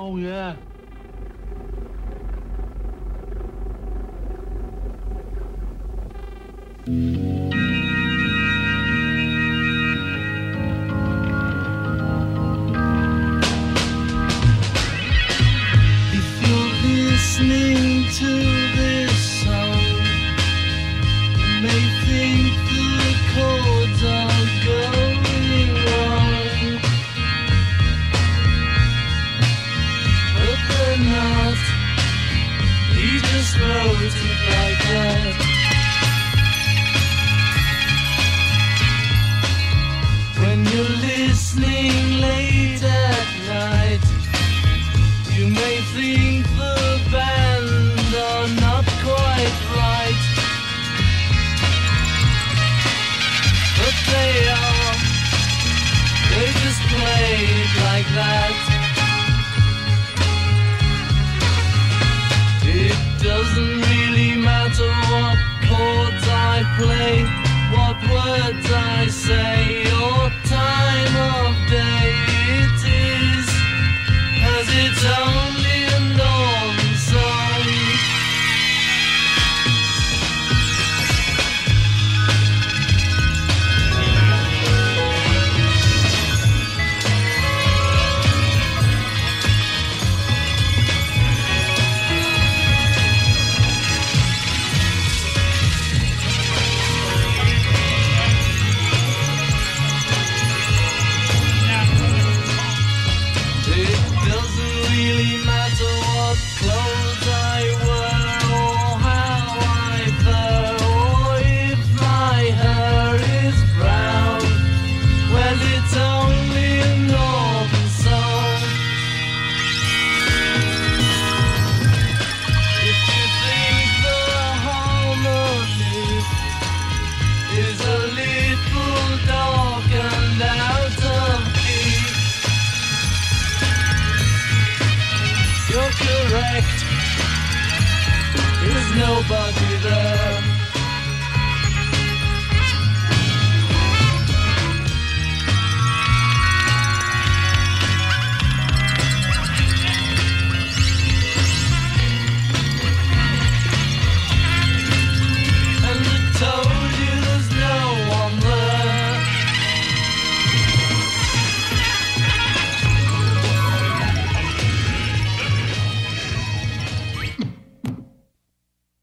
Oh, yeah. If you're listening to this song, you may think the chords are going wrong, but they're not. He just wrote it like that. When you're listening late at night, you may think the band are not quite right, but they are. They just play it like that. It doesn't really matter what chords I play, what words I say, or time of day it is, 'cause it's only a normal song. Nobody